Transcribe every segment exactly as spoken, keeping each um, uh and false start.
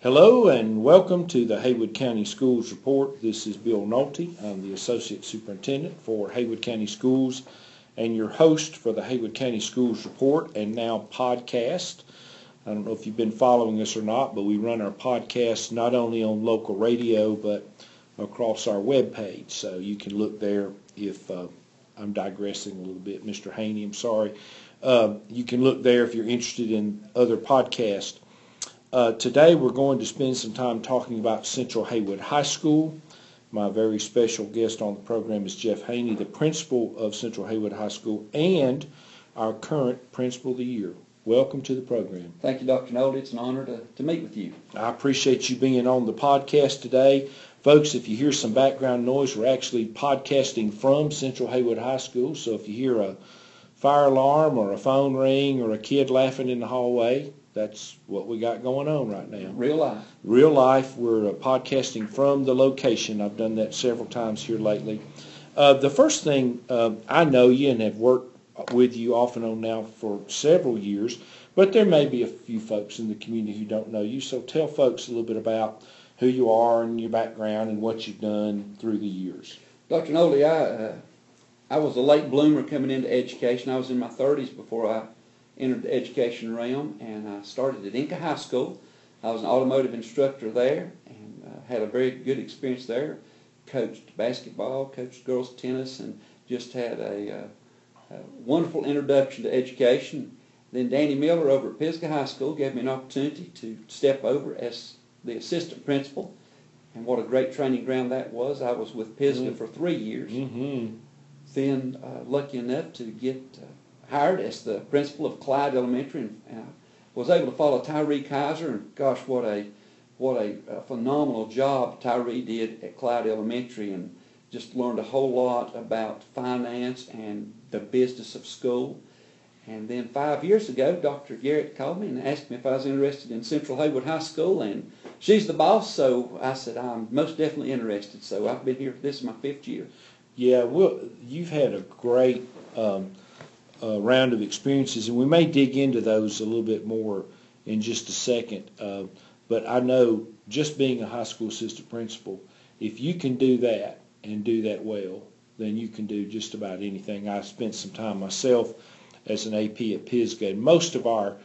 Hello and welcome to the Haywood County Schools Report. This is Bill Nolte. I'm the Associate Superintendent for Haywood County Schools and your host for the Haywood County Schools Report and now podcast. I don't know if you've been following us or not, but we run our podcast not only on local radio but across our webpage. So you can look there if uh, I'm digressing a little bit, Mister Haney, I'm sorry. Uh, you can look there if you're interested in other podcasts. Uh, today we're going to spend some time talking about Central Haywood High School. My very special guest on the program is Jeff Haney, the principal of Central Haywood High School and our current principal of the year. Welcome to the program. Thank you, Doctor Nolte. It's an honor to, to meet with you. I appreciate you being on the podcast today. Folks, if you hear some background noise, we're actually podcasting from Central Haywood High School, so if you hear a fire alarm or a phone ring or a kid laughing in the hallway, that's what we got going on right now. Real life. Real life. We're uh, podcasting from the location. I've done that several times here lately. Uh, the first thing, uh, I know you and have worked with you off and on now for several years, but there may be a few folks in the community who don't know you. So tell folks a little bit about who you are and your background and what you've done through the years. Doctor Nolte, I, uh, I was a late bloomer coming into education. I was in my thirties before I entered the education realm, and I started at Inca High School. I was an automotive instructor there and uh, had a very good experience there. Coached basketball, coached girls tennis, and just had a, uh, a wonderful introduction to education. Then Danny Miller over at Pisgah High School gave me an opportunity to step over as the assistant principal, and what a great training ground that was. I was with Pisgah mm-hmm. for three years. Mm-hmm. Then uh, lucky enough to get uh, hired as the principal of Clyde Elementary, and uh, was able to follow Tyree Kaiser, and gosh, what a what a, a phenomenal job Tyree did at Clyde Elementary, and just learned a whole lot about finance and the business of school. And then five years ago, Doctor Garrett called me and asked me if I was interested in Central Haywood High School, and she's the boss, so I said I'm most definitely interested. So I've been here. This is my fifth year. Yeah, well, you've had a great Um, Uh, round of experiences, and we may dig into those a little bit more in just a second. Uh, but I know just being a high school assistant principal, if you can do that and do that well, then you can do just about anything. I spent some time myself as an A P at Pisgah, and most of our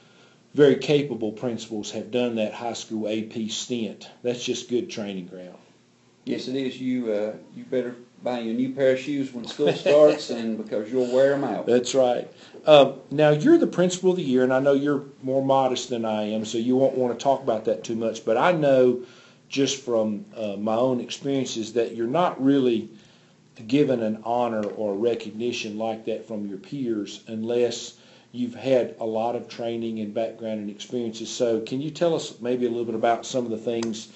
very capable principals have done that high school A P stint. That's just good training ground. Yes, it is. You uh, you better buy you a new pair of shoes when school starts, and because you'll wear them out. That's right. Uh, now, you're the principal of the year, and I know you're more modest than I am, so you won't want to talk about that too much. But I know just from uh, my own experiences that you're not really given an honor or recognition like that from your peers unless you've had a lot of training and background and experiences. So can you tell us maybe a little bit about some of the things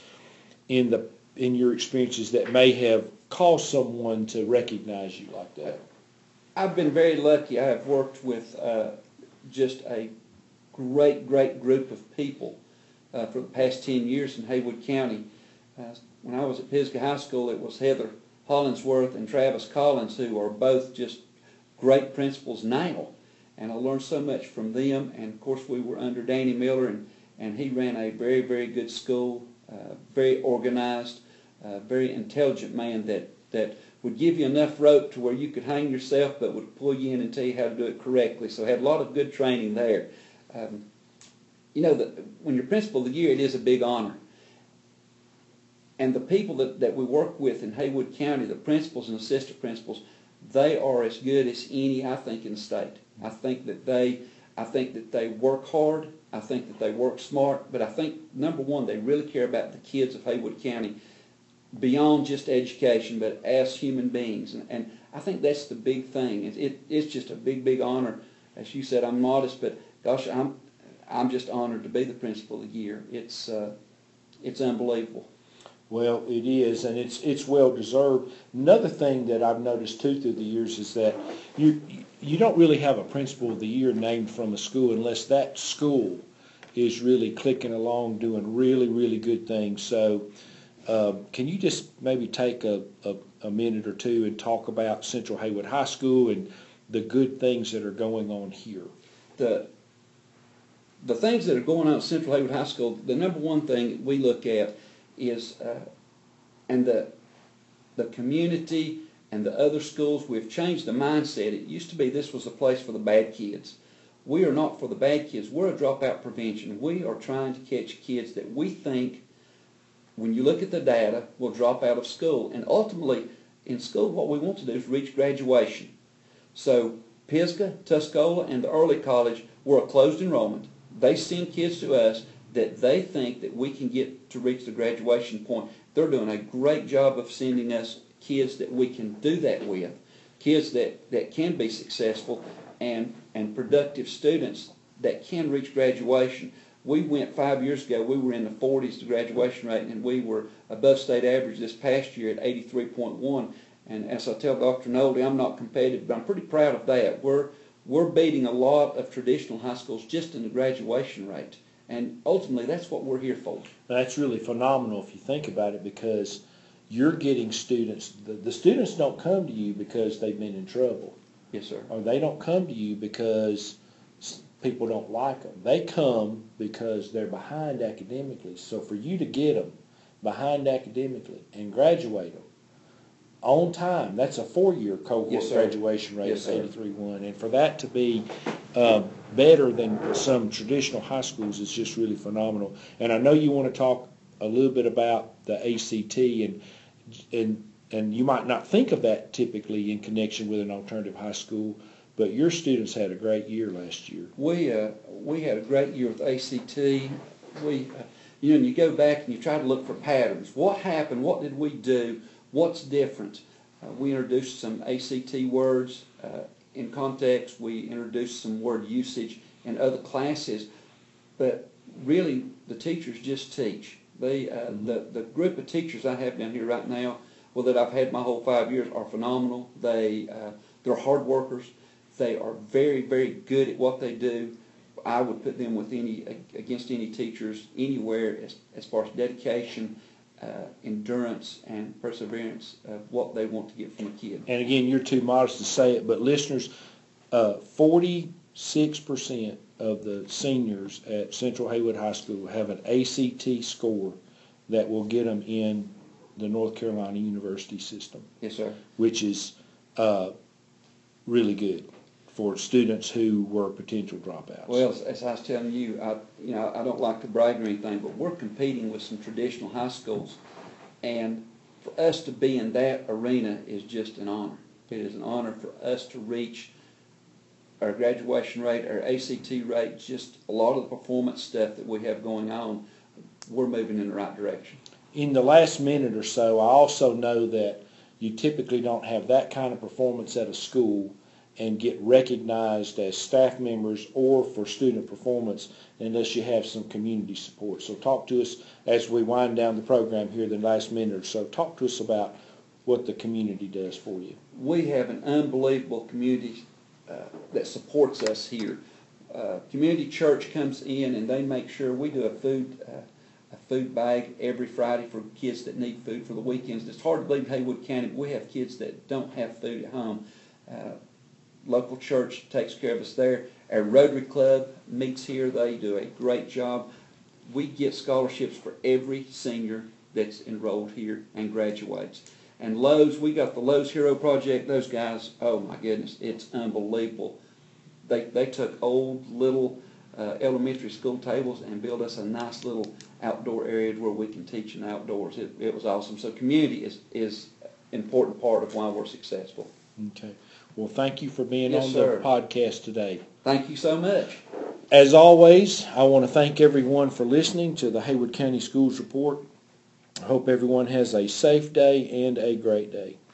in the in your experiences that may have caused someone to recognize you like that? I've been very lucky. I have worked with uh, just a great, great group of people uh, for the past ten years in Haywood County. Uh, when I was at Pisgah High School, it was Heather Hollinsworth and Travis Collins, who are both just great principals now. And I learned so much from them. And, of course, we were under Danny Miller, and, and he ran a very, very good school, uh, very organized, uh, very intelligent man that, that would give you enough rope to where you could hang yourself, but would pull you in and tell you how to do it correctly. So I had a lot of good training there. Um, you know, the, when you're principal of the year, it is a big honor. And the people that, that we work with in Haywood County, the principals and assistant principals, they are as good as any, I think, in the state. I think that they, I think that they work hard. I think that they work smart. But I think, number one, they really care about the kids of Haywood County beyond just education, but as human beings. And, and I think that's the big thing. It, it, it's just a big, big honor. As you said, I'm modest, but gosh, I'm I'm just honored to be the principal of the year. It's uh, it's unbelievable. Well, it is, and it's it's well deserved. Another thing that I've noticed too through the years is that you you don't really have a principal of the year named from a school unless that school is really clicking along, doing really, really good things. So Uh, can you just maybe take a, a, a minute or two and talk about Central Haywood High School and the good things that are going on here? The the things that are going on at Central Haywood High School, the number one thing we look at is, uh, and the the community and the other schools, we've changed the mindset. It used to be this was a place for the bad kids. We are not for the bad kids. We're a dropout prevention. We are trying to catch kids that we think, when you look at the data, will drop out of school. And ultimately, in school, what we want to do is reach graduation. So Pisgah, Tuscola, and the early college were a closed enrollment. They send kids to us that they think that we can get to reach the graduation point. They're doing a great job of sending us kids that we can do that with, kids that, that can be successful and, and productive students that can reach graduation. We went five years ago, we were in the forties, the graduation rate, and we were above state average this past year at eighty-three point one. And as I tell Doctor Nolde, I'm not competitive, but I'm pretty proud of that. We're, we're beating a lot of traditional high schools just in the graduation rate. And ultimately, that's what we're here for. That's really phenomenal if you think about it, because you're getting students. The, the students don't come to you because they've been in trouble. Yes, sir. Or they don't come to you because people don't like them. They come because they're behind academically. So for you to get them behind academically and graduate them on time, that's a four-year cohort Yes, sir. graduation rate Yes, of eighty-three point one. And for that to be uh, better than some traditional high schools is just really phenomenal. And I know you want to talk a little bit about the A C T, and and and you might not think of that typically in connection with an alternative high school, but your students had a great year last year. We uh, we had a great year with A C T. We, uh, you know, and you go back and you try to look for patterns. What happened? What did we do? What's different? Uh, we introduced some A C T words uh, in context. We introduced some word usage in other classes, but really the teachers just teach. They, uh, Mm-hmm. the the group of teachers I have down here right now, well, that I've had my whole five years, are phenomenal. They uh, they're hard workers. They are very, very good at what they do. I would put them with any against any teachers anywhere as, as far as dedication, uh, endurance, and perseverance of what they want to get from a kid. And again, you're too modest to say it, but listeners, uh, forty-six percent of the seniors at Central Haywood High School have an A C T score that will get them in the North Carolina University system. Yes, sir. Which is uh, really good for students who were potential dropouts. Well, as, as I was telling you, I you know I don't like to brag or anything, but we're competing with some traditional high schools, and for us to be in that arena is just an honor. It is an honor for us to reach our graduation rate, our A C T rate, just a lot of the performance stuff that we have going on. We're moving in the right direction. In the last minute or so, I also know that you typically don't have that kind of performance at a school and get recognized as staff members or for student performance unless you have some community support. So talk to us as we wind down the program here the last minute or so. Talk to us about what the community does for you. We have an unbelievable community uh, that supports us here. Uh, community church comes in and they make sure we do a food uh, a food bag every Friday for kids that need food for the weekends. It's hard to believe in Haywood County, but we have kids that don't have food at home. Uh, local church takes care of us there. Our Rotary Club meets here. They do a great job. We get scholarships for every senior that's enrolled here and graduates. And Lowe's, we got the Lowe's Hero Project. Those guys, oh my goodness, it's unbelievable. They, they took old little uh, elementary school tables and built us a nice little outdoor area where we can teach in the outdoors. It, it was awesome. So community is is an important part of why we're successful. Okay. Well, thank you for being Yes, on sir. the podcast today. Thank you so much. As always, I want to thank everyone for listening to the Haywood County Schools Report. I hope everyone has a safe day and a great day.